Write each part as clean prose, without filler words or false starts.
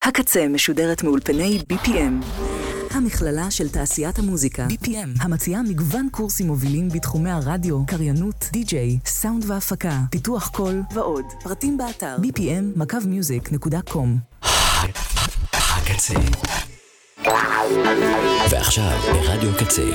הקצה משודרת מאולפני BPM. המכללה של תעשיית המוזיקה, BPM, המציעה מגוון קורסים מובילים בתחומי הרדיו, קריינות, די-ג'יי, סאונד והפקה, פיתוח קול ועוד. פרטים באתר bpm.music.com. הקצה. ועכשיו ברדיו קצה.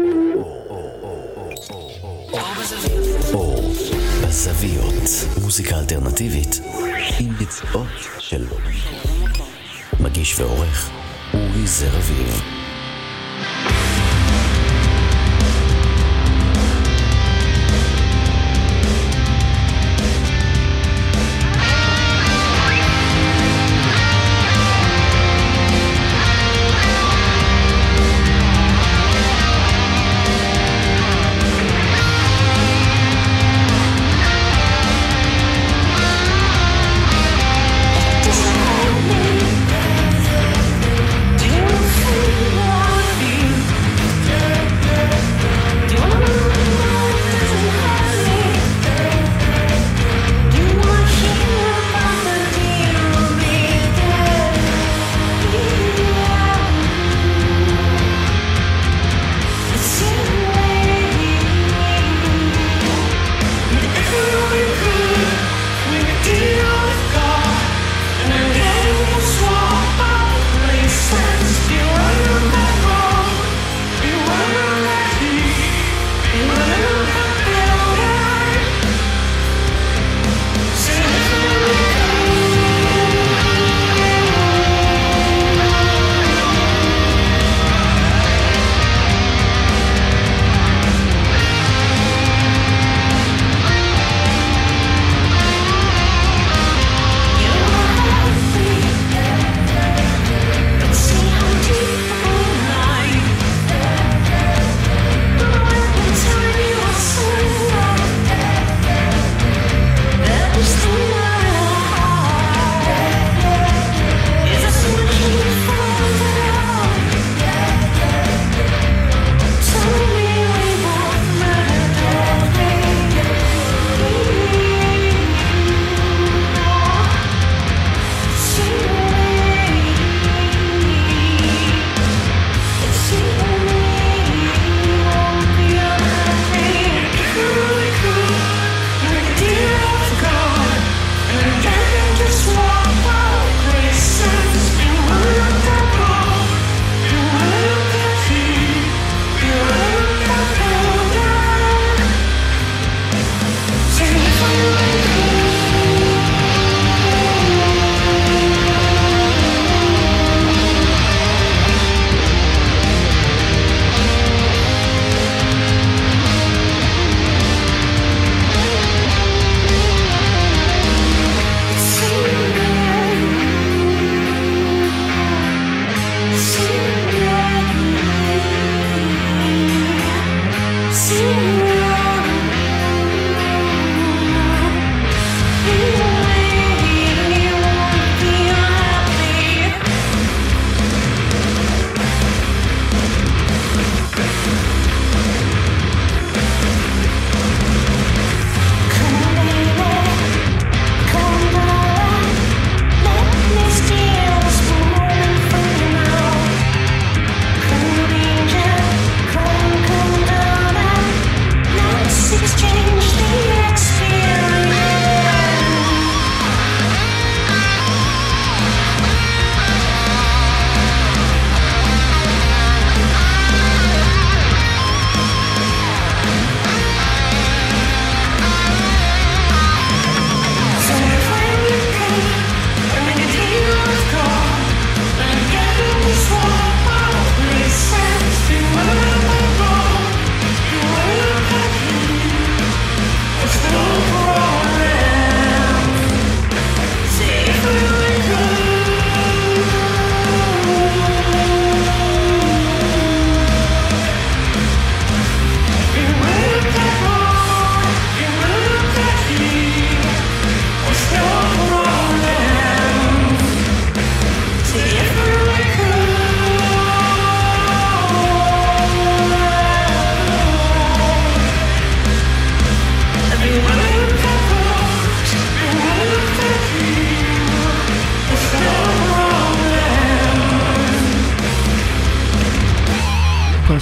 אור בזוויות. מוזיקה אלטרנטיבית עם ביצועות של מגיש ועורך אורי זרביב. Do you feel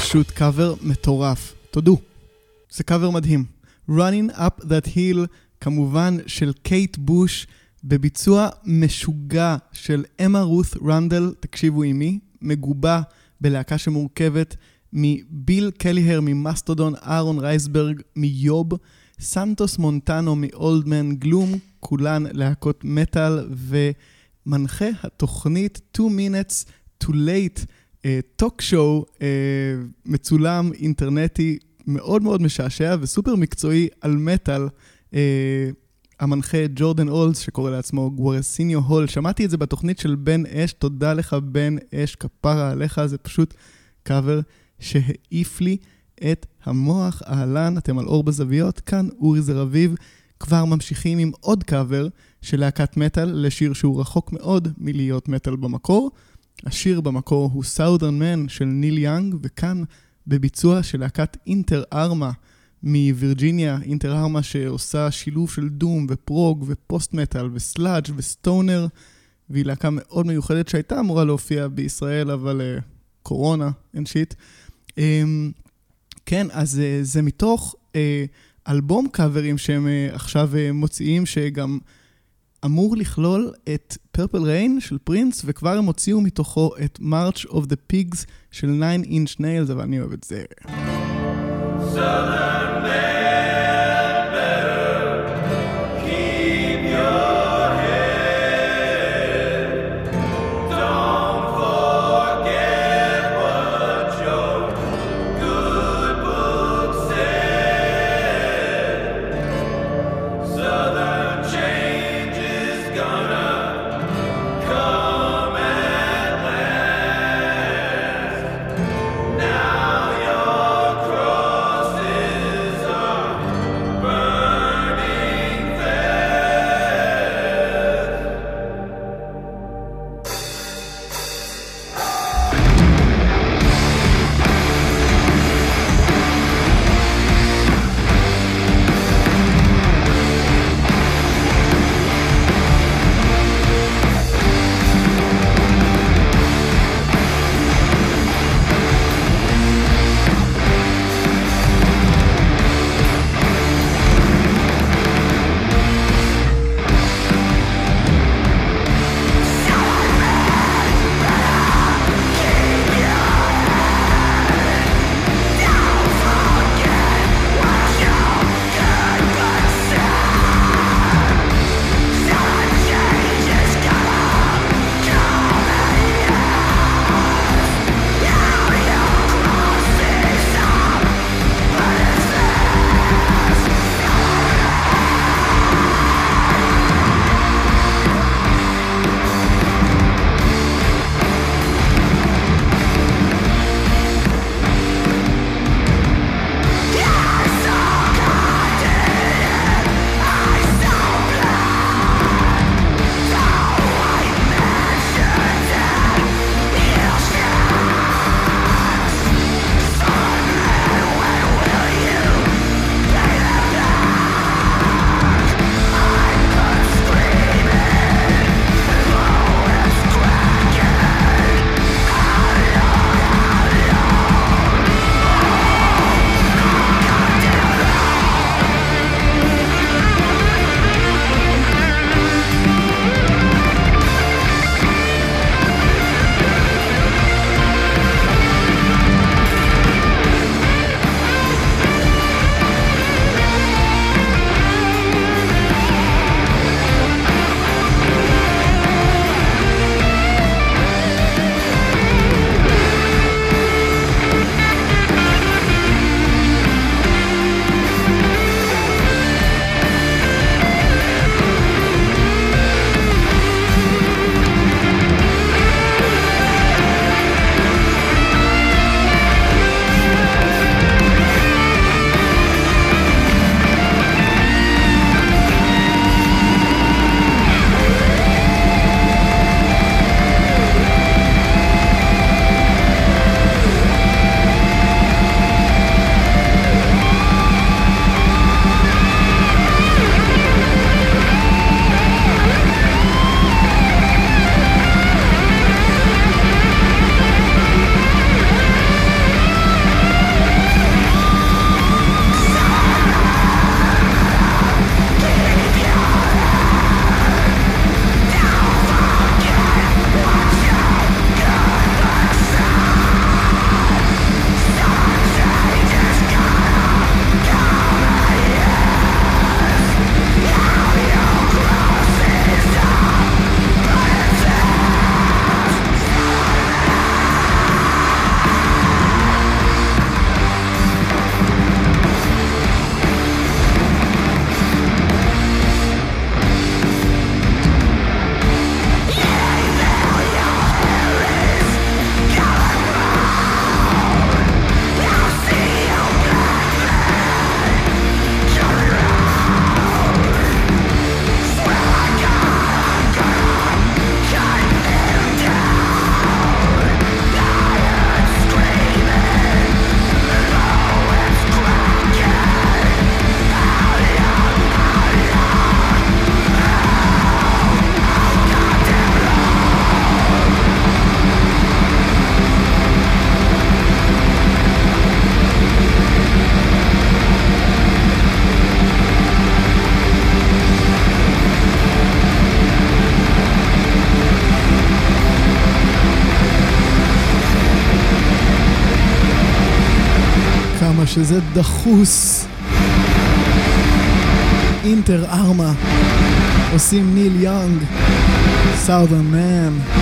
פשוט קאבר מטורף. תודו, זה קאבר מדהים. Running Up That Hill, כמובן של קייט בוש, בביצוע משוגע של אמה רות רנדל, תקשיבו עימי, מגובה בלהקה שמורכבת מביל קליהר ממאסטודון, אהרון רייסברג מיוב, סנטוס מונטנו מאולדמן גלום, כולן להקות מטל, ומנחה התוכנית 2 Minutes Too Late, טוק שואו מצולם אינטרנטי מאוד מאוד משעשע וסופר מקצועי על מטל, המנחה ג'ורדן אולס שקורא לעצמו גוורסיניו הול. שמעתי את זה בתוכנית של בן אש, תודה לך בן אש, כפרה עליך, זה פשוט קאבר שהעיף לי את המוח. אהלן, אתם על אור בזוויות, כאן אורי זר אביב. כבר ממשיכים עם עוד קאבר של להקת מטל לשיר שהוא רחוק מאוד מלהיות מטל במקור. השיר במקור הוא Southern Man של ניל יאנג, וכאן בביצוע של להקת אינטר ארמה מווירג'יניה, אינטר ארמה שעושה שילוב של דום ופרוג ופוסט מטל וסלאג' וסטונר, והיא להקה מאוד מיוחדת שהייתה אמורה להופיע בישראל, אבל קורונה, אין שיט. כן, אז זה מתוך אלבום קאברים שהם עכשיו מוציאים, שגם אמור לכלול את Purple Rain של פרינס, וכבר הם הוציאו מתוכו את March of the Pigs של 9 Inch Nails, אבל אני אוהב את זה. Southern man better keep your head. Don't forget what your good book said. Southern change is gonna come at last. Now your crosses are שזה דחוס. אינטר ארמה עושים ניל יונג, Southern Man.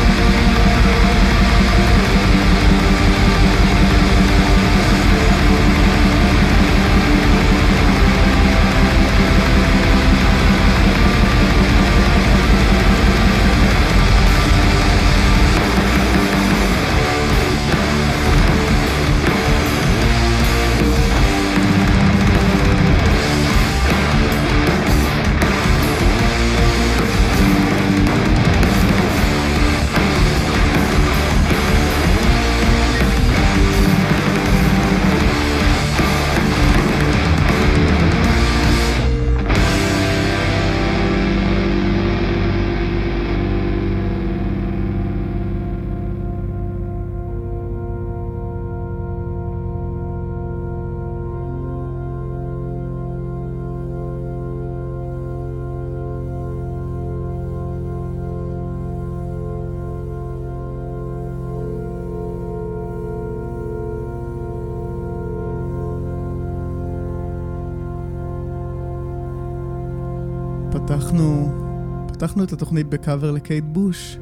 פתחנו את התוכנית בקאבר לקייט בוש,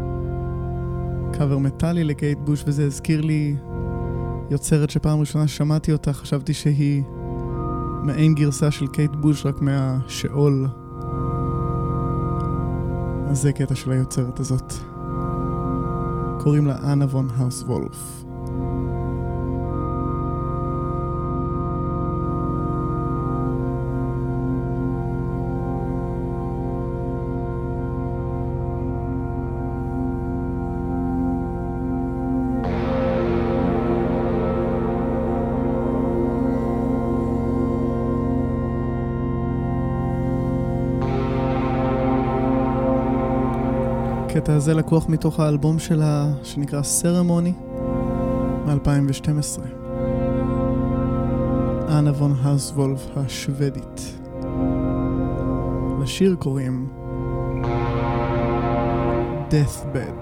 קאבר מטלי לקייט בוש, וזה הזכיר לי יוצרת שפעם ראשונה שמעתי אותה, חשבתי שהיא מעין גרסה של קייט בוש רק מהשאול. אז זה קטע של היוצרת הזאת, קוראים לה אנה וון האוסוולף. הקטע הזה לקוח מתוך האלבום שלה שנקרא סרמוני מ-2012. אנה וון האוסוולף השוודית. לשיר קוראים Deathbed.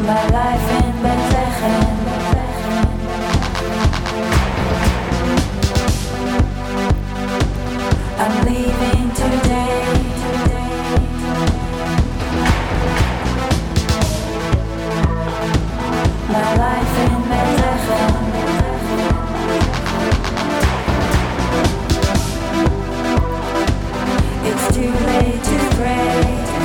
My life in Bethlehem. I'm leaving today. My life in Bethlehem. It's too late to pray.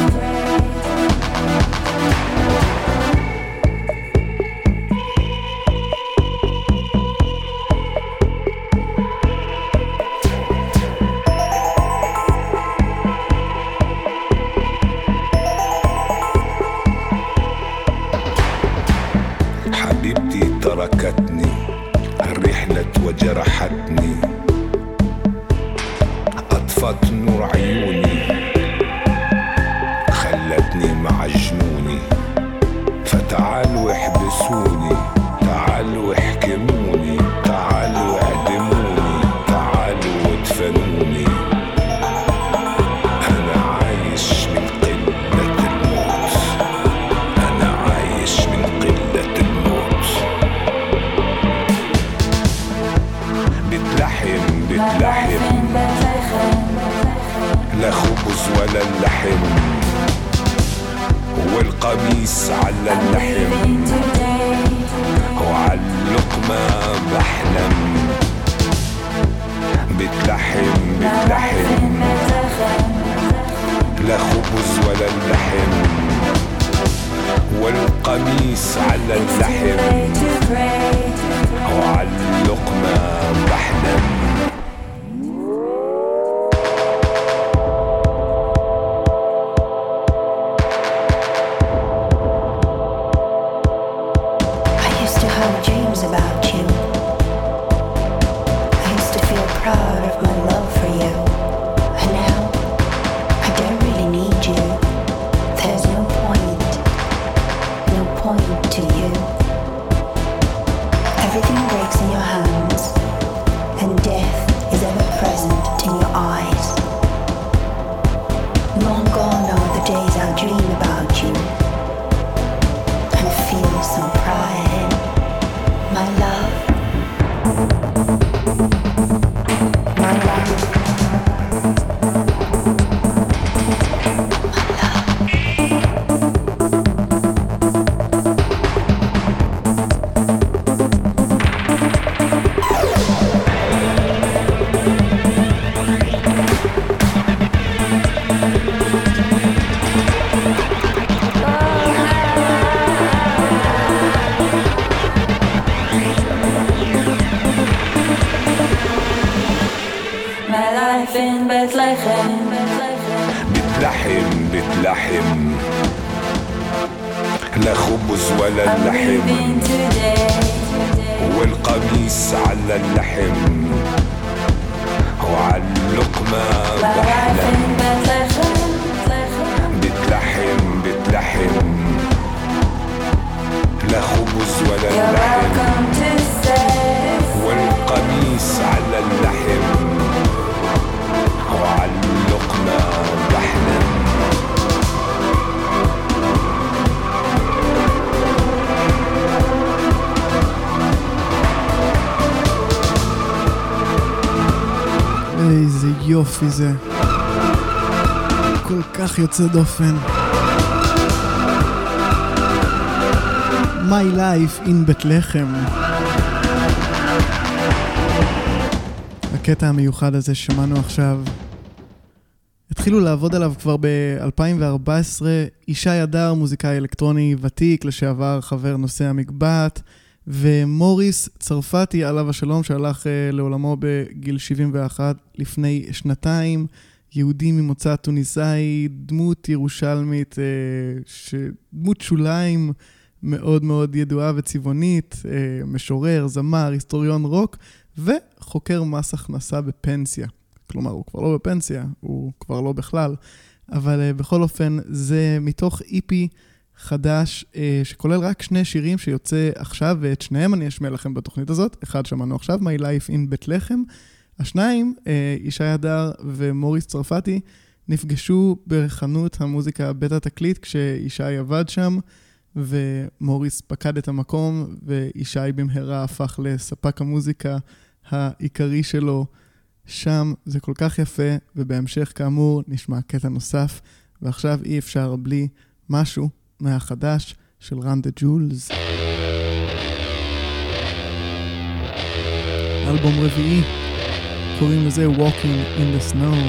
تركتني الرحلة وجرحتني أطفت نور عيوني خلتني مع جنوني فتعالوا احبسوني تعالوا احكموني تعالوا اعدموني تعالوا ادفنوني أنا عايش من قلة الموت أنا عايش من قلة الموت بتلحم لا خبز ولا اللحم والقميص على اللحم وعلى اللقمة بحلم بتلحم لا خبز ولا اللحم والقميص على اللحم وعلى اللقمة بحلم بتلحم لا خبز ولا اللحم والقميص على اللحم وعلى اللقمة بحلم بتلحم لا خبز ولا اللحم والقميص على اللحم وعلى اللقمة بحلم איזה יופי זה, כל כך יוצא דופן. My Life in Bethlehem. הקטע המיוחד הזה שמענו עכשיו, התחילו לעבוד עליו כבר ב-2014, ישי הדר, מוזיקאי אלקטרוני ותיק, לשעבר חבר נושא המגבעת, ומוריס צרפתי עליו השלום שהלך לעולמו בגיל 71 לפני שנתיים, יהודי ממוצא טוניסאי, דמות ירושלמית, דמות שוליים מאוד מאוד ידועה וצבעונית, משורר, זמר, היסטוריון רוק, וחוקר מס הכנסה בפנסיה. כלומר, הוא כבר לא בפנסיה, הוא כבר לא בכלל, אבל בכל אופן זה מתוך איפי חדש שכולל רק 2 שירים שיוצא עכשיו, ואת שניהם אני אשמיע לכם בתוכנית הזאת. אחד שמענו עכשיו, My Life in Bethlehem. השניים, ישי הדר ומוריס צרפתי, נפגשו בחנות המוזיקה בית התקליט כשישי עבד שם, ומוריס פקד את המקום, וישי במהרה הפך לספק המוזיקה העיקרי שלו שם. זה כל כך יפה, ובהמשך כאמור נשמע קטע נוסף, ועכשיו אי אפשר בלי משהו מהחדש של Run the Jewels. אלבום רביעי, קוראים לזה Walking in the Snow.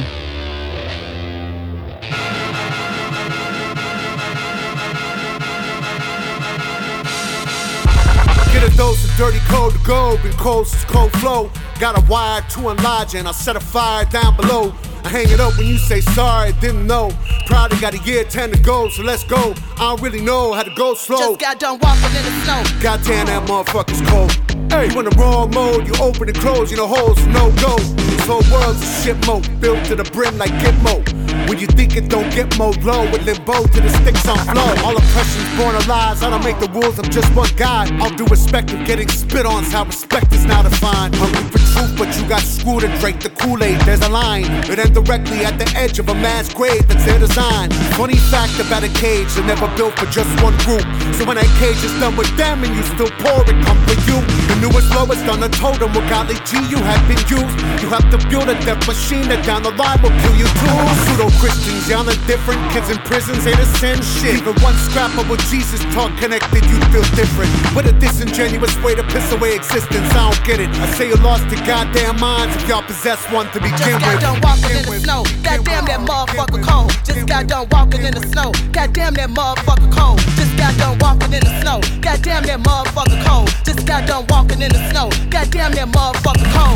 Get a dose of dirty cold to go, been cold since cold flow. Got a wire to enlarge and I'll set a fire down below. I hang it up when you say sorry, didn't know. Probably got a year 10 to go, so let's go. I don't really know how to go slow. Just got done walking in the snow. Goddamn, that motherfucker's cold. Hey, you in the wrong mode, you open and close, you know holes, no go. This whole world's a shit mode, built to the brim like Gitmo. When you think it don't get more low, with limbo to the sticks on flow. All oppression's born of lies, I don't make the rules, I'm just one guy. All due respect of getting spit on is how respect is now defined. Hungry for truth, but you got screwed and drank the Kool-Aid. There's a line, it ends directly at the edge of a mass grave, that's their design. Funny fact about a cage, they're never built for just one group. So when that cage is done with them and you still pour it, come for you. The newest, lowest on the totem, with golly G you have been used. You have to build a death machine that down the line will kill you too. Pseudo-Christians, y'all are different, kids in prisons ain't a sin shit. Even one scrap of what Jesus taught connected, you feel different. What a disingenuous way to piss away existence, I don't get it. I say you lost your goddamn minds if y'all possess one to begin with. Just got done walking in the snow, goddamn that motherfucker cold. Just got done walking in the snow, goddamn that motherfucker cold. Just got done walking in the snow, goddamn that motherfucker cold. Just got done walking in the snow, goddamn that motherfucker cold.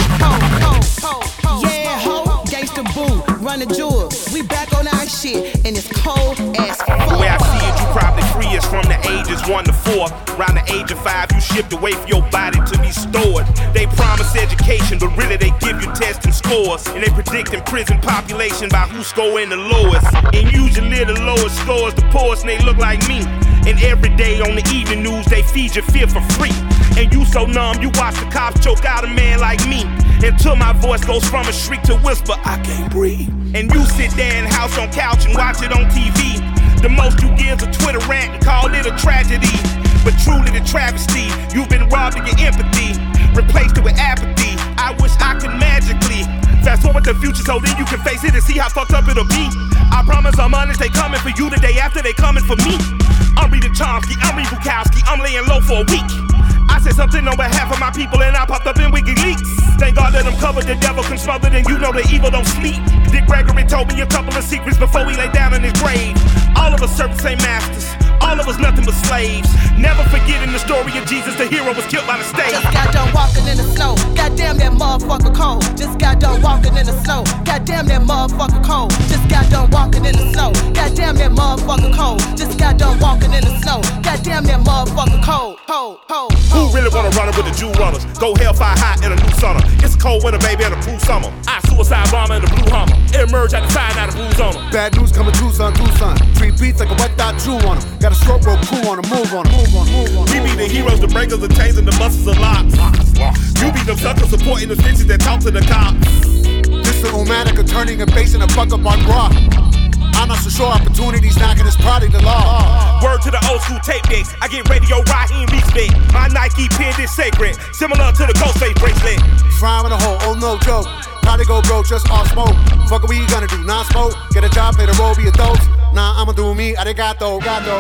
Yeah, ho, gangsta boo, running jewels. We back on our shit, and it's cold as fuck. The way I see it, you probably free us from the ages 1 to 4. Around the age of 5, you shipped away for your body to be stored. They promise education, but really they give you tests and scores. And they predicting prison population by who's scoring the lowest. And usually the lowest scores the poorest, and they look like me. And every day on the evening news, they feed your fear for free. And you so numb, you watch the cops choke out a man like me. Until my voice goes from a shriek to whisper, I can't breathe. And you sit there in house on couch and watch it on TV. The most you give is a Twitter rant and call it a tragedy. But truly the travesty, you've been robbed of your empathy, replaced it with apathy. I wish I could magically fast forward the future so then you can face it and see how fucked up it'll be. I promise I'm honest, they coming for you the day after they coming for me. I'm reading Chomsky, I'm reading Bukowski, I'm laying low for a week. I said something on behalf of my people and I popped up in WikiLeaks. Thank God that I'm covered, the devil can smother, and you know the evil don't sleep. Dick Gregory told me a couple of secrets before he lay down in his grave. All of us servants ain't masters, all of us nothing but slaves. Never forgetting the story of Jesus, the hero was killed by the state. Just got done walking in the snow, goddamn that motherfucker cold. Just got done walking in the snow, goddamn that motherfucker cold. Just got done walking in the snow, goddamn that motherfucker cold. Just got done walking in the snow, goddamn that motherfucker cold. Who really wanna run it with the Jew runners? Go hellfire hot in a new sauna. It's a cold winter, baby, and a cool summer. I suicide bomber in a blue Hummer. Emerge at the side, now the blues on them. Bad news coming Tucson. Treat beats like a wet dot Jew on them. Got a stroke roll cool on them, move on them. We be the heroes, the breakers, the chains, and the muscles of locks. You be them suckers supporting the snitches that talk to the cops. This the Omatic of turning a bass and a buck up on rock. I'm not so sure opportunities knocking is probably the law. Word to the old school tape decks, I get radio Raheem respect. My Nike pin is sacred, similar to the Ghostface bracelet. Frying in a hole, oh no joke. Probably go broke just off smoke. Fuck what we gonna do, non-smoke. Get a job, play the role, be a dose. Nah, I'ma do me, arigato, gato.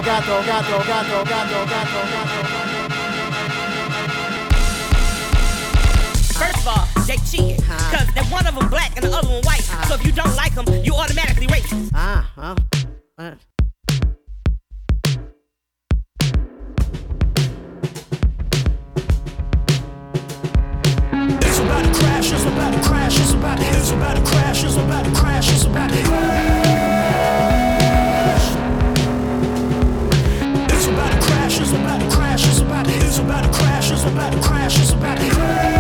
First of all, they cheating, cause that one of them black and the other one white. So if you don't like them, you automatically racist. It's about to crash, it's about to crash, it's about to crash, it's about to crash, it's about to crash. It's about to crash, it's about to crash, it's about to crash, it's about to crash, it's about to crash.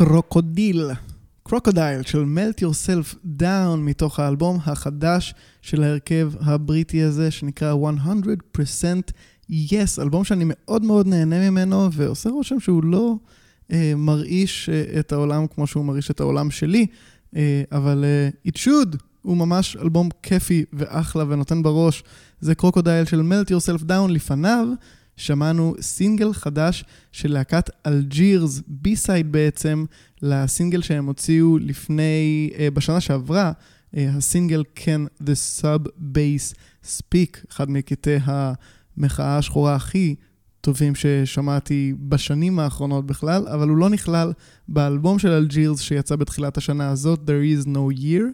קרוקודייל של Melt Yourself Down מתוך האלבום החדש של ההרכב הבריטי הזה שנקרא 100% Yes, אלבום שאני מאוד מאוד נהנה ממנו ועושה רושם שהוא לא מרעיש את העולם כמו שהוא מרעיש את העולם שלי, אבל it should, הוא ממש אלבום כיפי ואחלה ונותן בראש. זה קרוקודייל של Melt Yourself Down. לפניו שמענו סינגל חדש של להקת אלג'ירס, בי-סייד בעצם לסינגל שהם הוציאו לפני, בשנה שעברה, הסינגל Can the Sub-Bass Speak, אחד מקטעי המחאה השחורה הכי טובים ששמעתי בשנים האחרונות בכלל, אבל הוא לא נכלל באלבום של אלג'ירס שיצא בתחילת השנה הזאת, There is no year.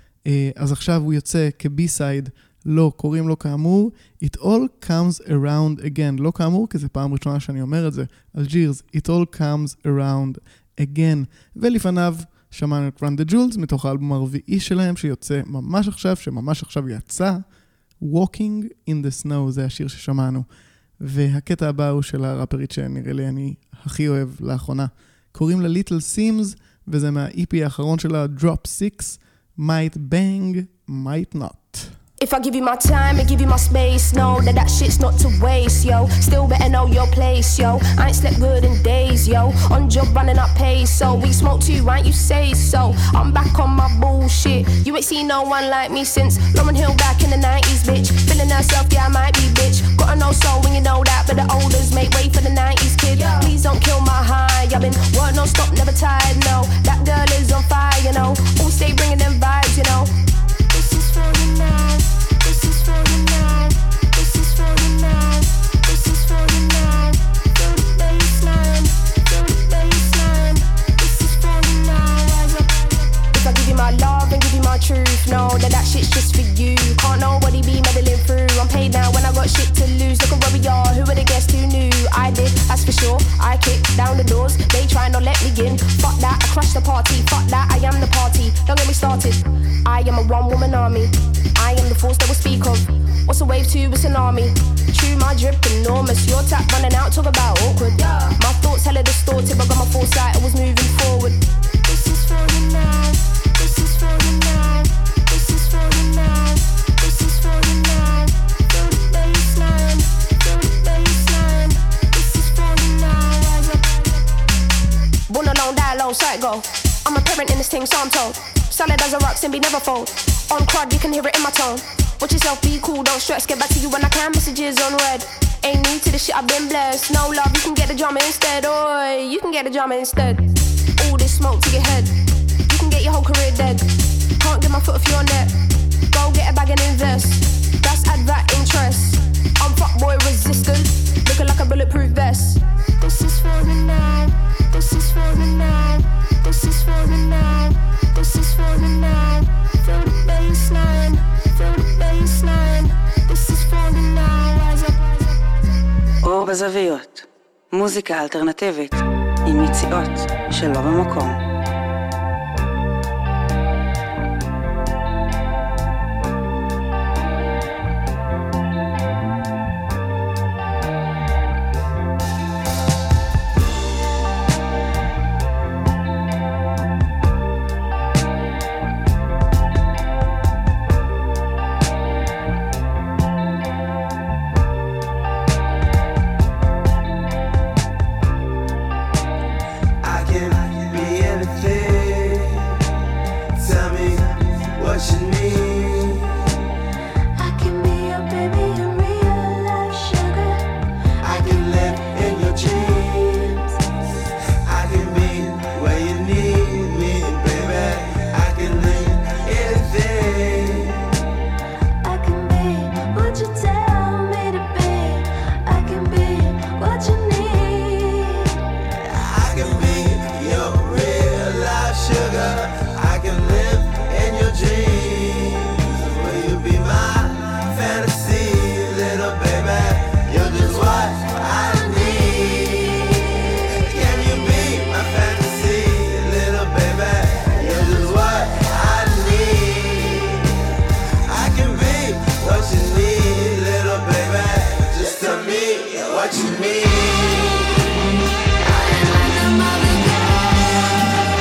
אז עכשיו הוא יוצא כבי-סייד, לא, קוראים לו כאמור, It all comes around again. לא כאמור, כי זה פעם ראשונה שאני אומר את זה. אלג'ירס, It all comes around again. ולפניו שמענו את Run the Jewels, מתוך האלבום הרביעי שלהם, שיוצא ממש עכשיו, שממש עכשיו יצא, Walking in the Snow, זה השיר ששמענו. והקטע הבא הוא של הראפרית שנראה לי אני הכי אוהב לאחרונה. קוראים לה Little Sims, וזה מה-EP האחרון שלה, Drop 6, Might Bang, Might Not. If I give you my time and give you my space, know that shit's not to waste, yo. Still better know your place, yo. I ain't slept good in days, yo. On job running up pace, so we smoke too, right? You say so. I'm back on my bullshit. You ain't seen no one like me since Lauren Hill back in the 90s, bitch. Feeling herself, yeah, I might be, bitch. Gotta know soul when you know that, but the olders make way for the 90s, kid. Please don't kill my high. I've been work non stop, never tired, no. That girl is on fire, you know. All stay bringing them vibes, you know. This is for you now. This is for you now. This is for you now. This is for you now. Feel the baseline. Feel the baseline. This is for you now. Rise up. If I give you my love and give you my truth, know that shit's just for you. Can't nobody be meddling through. I'm paid now when I got shit to lose. Look at where we are. Who would have guessed who knew? I did, that's for sure. I kicked down the doors. They try not let me in. Fuck that, I crashed the party. Fuck that, I am the party. Don't get me started. I am a one-woman army. I am the force that we speak of. What's a wave to a tsunami? True, my drip enormous. Your tap running out, talk about awkward. My thoughts hella distorted, but got my foresight, I was moving forward. This is for you now. This is for you now. This is for you now. This is for you now. Feel the baseline. Feel the baseline. This is for you now. Rise up. Born alone, die alone, sight go. I'm a parent in this thing, so I'm told. Solid as a rock, Simbi never fold. On crud, you can hear it in my tone. Watch yourself, be cool, don't stress. Get back to you when I can, messages on red. Ain't new to this shit, I've been blessed. No love, you can get the drama instead. Oi, you can get the drama instead. All this smoke to your head. You can get your whole career dead. Can't get my foot off your neck. Go get a bag and invest. That's advert interest. I'm fuckboy resistant. Looking like a bulletproof vest. This is for you now. This is for you now. This is for you now. This is for you now. Feel the baseline. Feel the baseline. This is for you now. Rise up. אור בזוויות. מוזיקה אלטרנטיבית עם יציאות שלא במקום. what you mean. I am like a mother girl.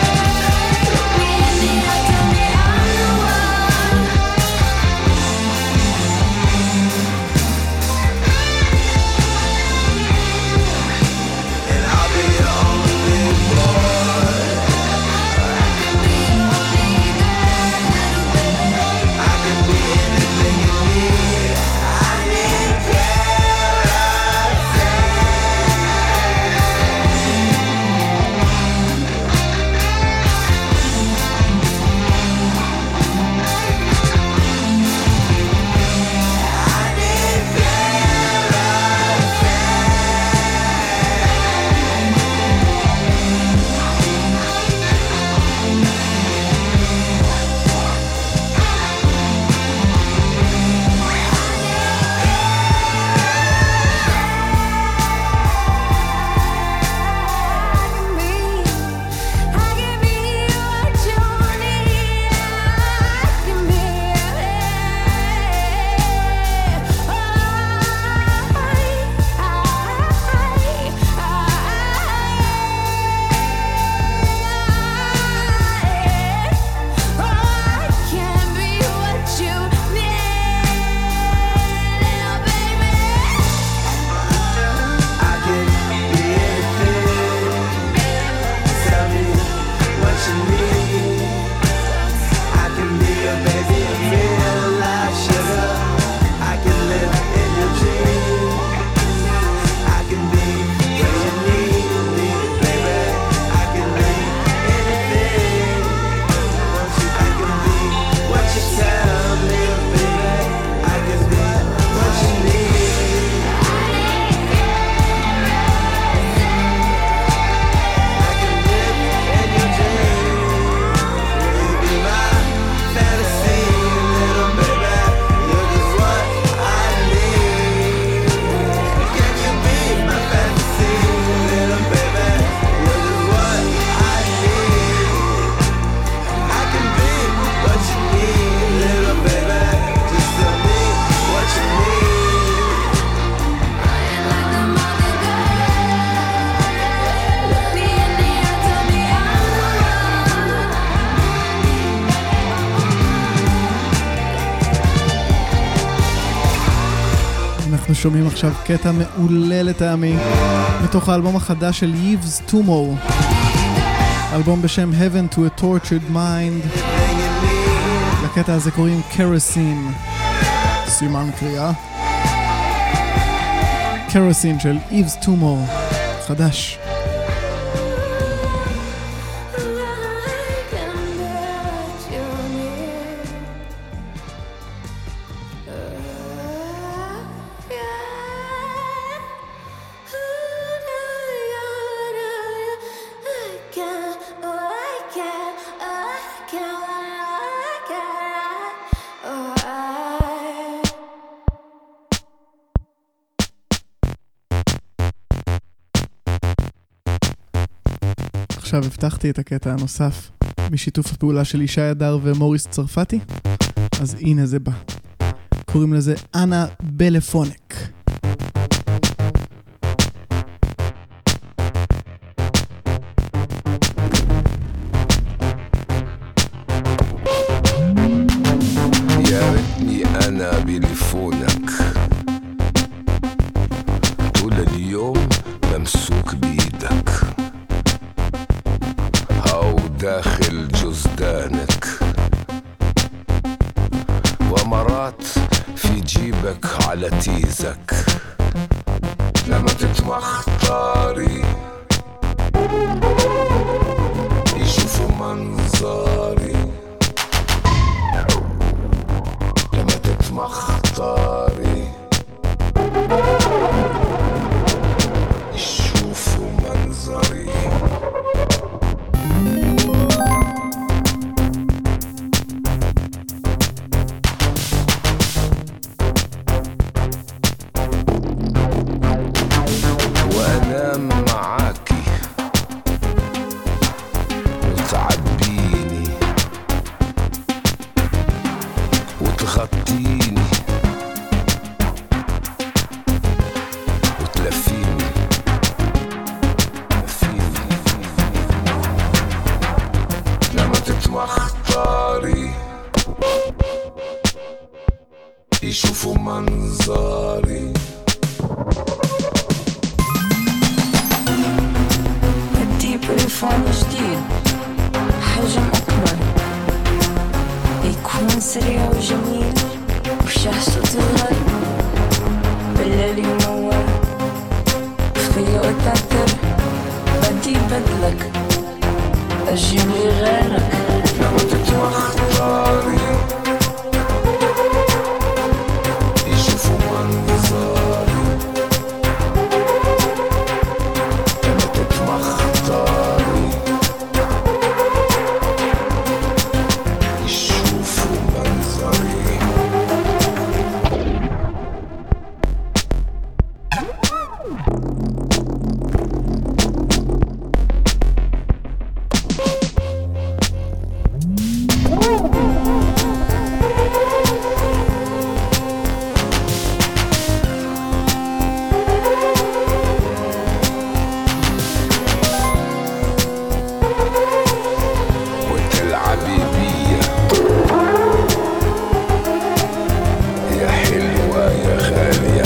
אנחנו שומעים עכשיו קטע מעולה לטעמי מתוך האלבום החדש של Yves Tumor, אלבום בשם Heaven to a Tortured Mind. לקטע הזה קוראים Kerosene, סימן קריאה. Kerosene של Yves Tumor, חדש. עכשיו הבטחתי את הקטע הנוסף משיתוף הפעולה של ישי הדר ומוריס צרפתי, אז הנה זה בא. קוראים לזה אנה בלפונק. يا ريتني أنا بليفونك طول اليوم ممسوك بيدك أو داخل جزدانك ومرات في جيبك على تيزك لما تتمخطري يشوفوا منظري لما تتمخطري يشوفوا منظري وأنام معاكي وتعبيني وتغطيني وتلفيني لما تتمخطري يشوفوا منظري بدي بليفون جديد حجم أكبر يكون سريع وجميل وشاشته تظهر بالليل ينور فيه وتعتر بدي بدلك أجيب لي غيرك لما تتمخطري يشوفوا منظري لما تتمخطري يشوفوا منظري وتلعبي بيا يا حلوة يا غالية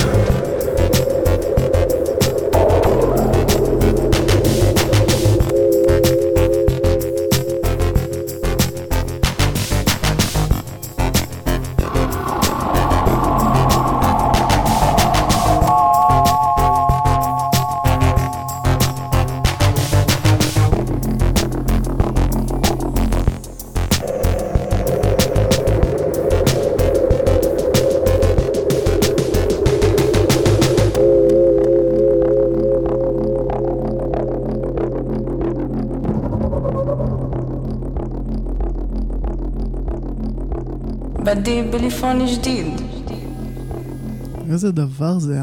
بدي بليفون جديد איזה דבר זה,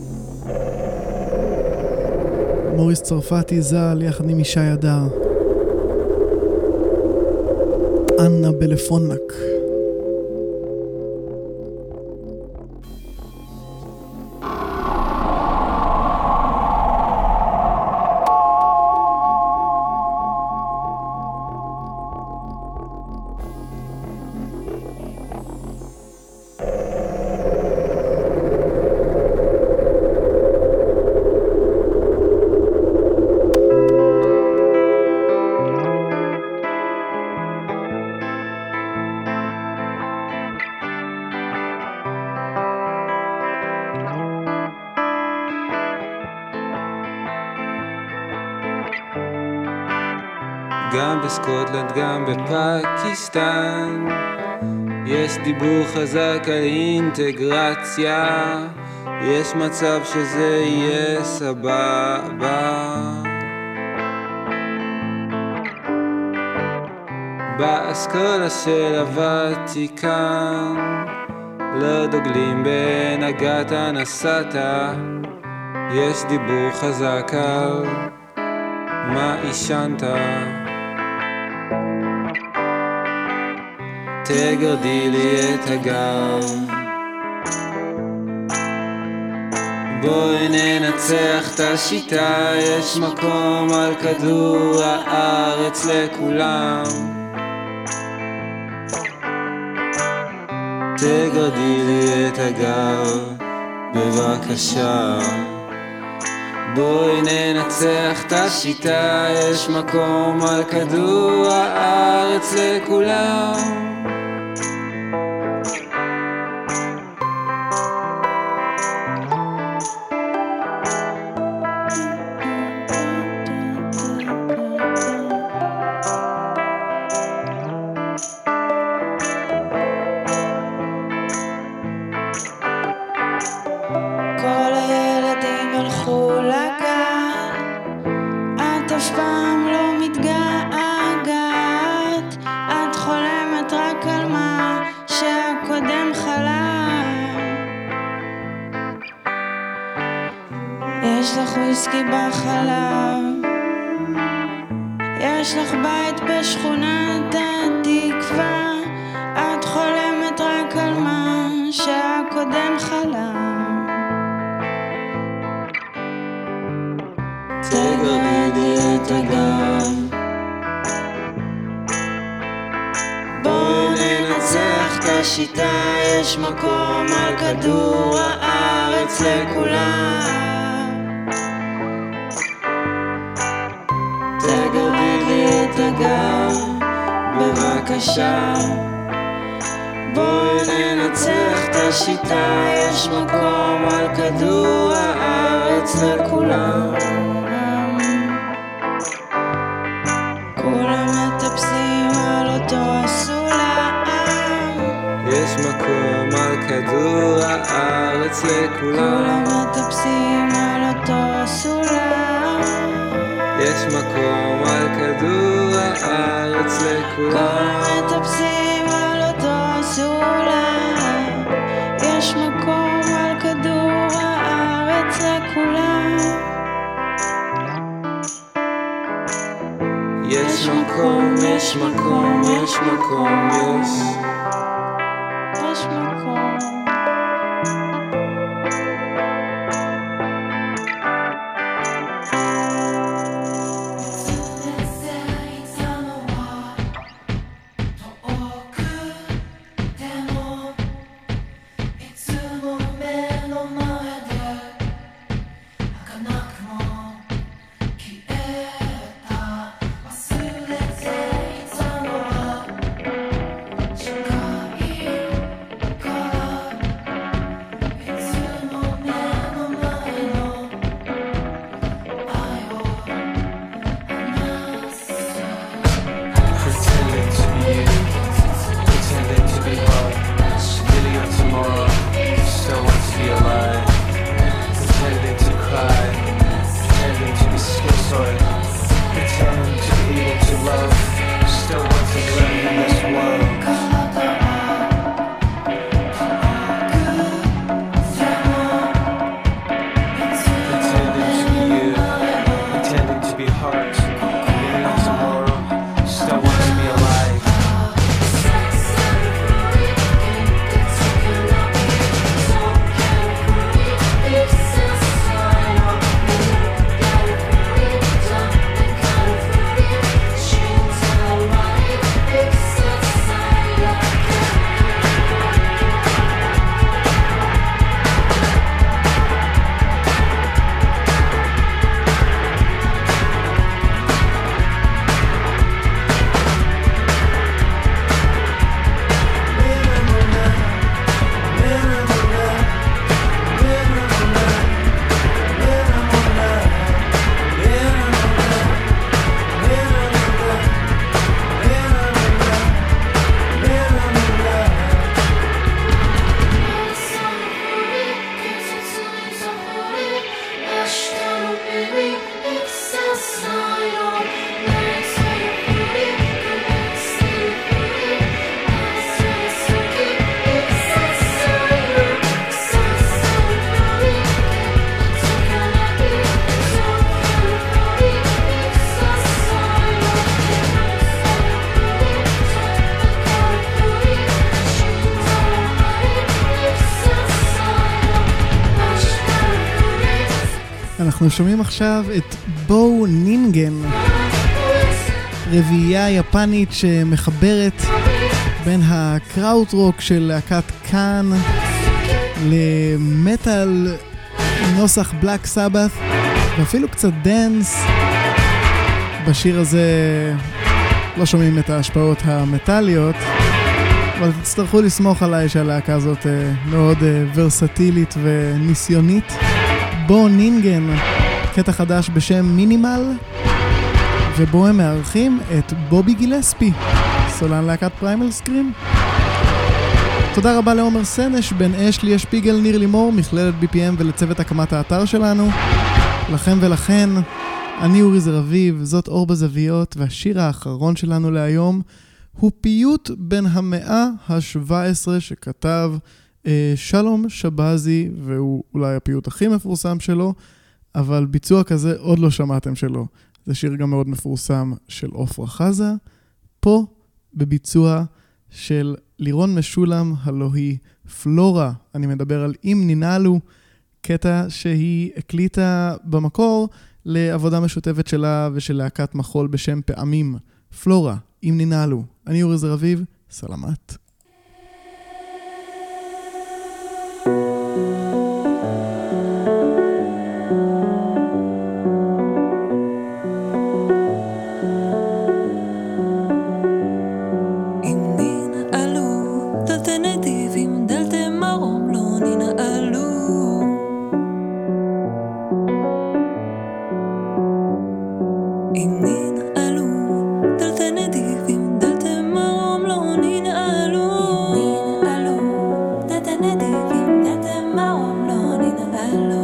מוריס צרפתי ז"ל יחד עם ישי הדר. אנה בלפונק. גם בסקוטלנד, גם בפקיסטן. יש דיבור חזק על אינטגרציה, יש מצב שזה יהיה סבבה. באסכולה של הוותיקן לא דוגלים בהנהגת הנסתה, יש דיבור חזק על מה עישנת. תגרדי לי את הגב, בואי ננצח את השיטה, יש מקום על כדור הארץ לכולם. תגרדי לי את הגב, בבקשה. בואי ננצח את השיטה, יש מקום על כדור הארץ לכולם. יש לך וויסקי בחלב, יש לך בית בשכונת התקווה, את חולמת רק על מה שהקודם חלם. תגרדי את הגב, בואי ננצח את השיטה, יש מקום על כדור הארץ לכולם. בבקשה, בואי ננצח את השיטה, יש מקום על כדור הארץ לכולם. כולם מטפסים על אותו הסולם, יש מקום על כדור הארץ לכולם. כולם מטפסים על אותו הסולם, יש מקום על כדור הארץ לכולם. כולם מטפסים על אותו סולם, יש מקום על כדור הארץ לכולם. יש מקום, יש מקום, יש מקום, יש מקום. She אנחנו שומעים עכשיו את בואו נינגן, רביעייה יפנית שמחברת בין הקראוט-רוק של להקת קאן למטל נוסח בלק סבת ואפילו קצת דנס. בשיר הזה לא שומעים את ההשפעות המטליות, אבל תצטרכו לסמוך עליי שהלהקה הזאת מאוד ורסטילית וניסיונית. בואו נינגן, קטע חדש בשם מינימל, ובו הם מארחים את בובי גילספי, סולן להקת פריימל סקרים. תודה רבה לעומר סנש, בן אשלי שפיגל, ניר לימור, מכללת BPM ולצוות הקמת האתר שלנו. לכם ולכן, אני אורי זר אביב, זאת אור בזוויות, והשיר האחרון שלנו להיום הוא פיוט בן המאה ה-17 שכתב שלום שבזי, והוא אולי הפיוט הכי מפורסם שלו, אבל ביצוע כזה עוד לא שמעתם שלו. זה שיר גם מאוד מפורסם של עופרה חזה, פה בביצוע של לירון משולם, הלא היא פלורה. אני מדבר על אם ננעלו, קטע שהיא הקליטה במקור לעבודה משותפת שלה ושל להקת מחול בשם פעמים. פלורה, אם ננעלו. אני אורי זר אביב, סלמת. Hello.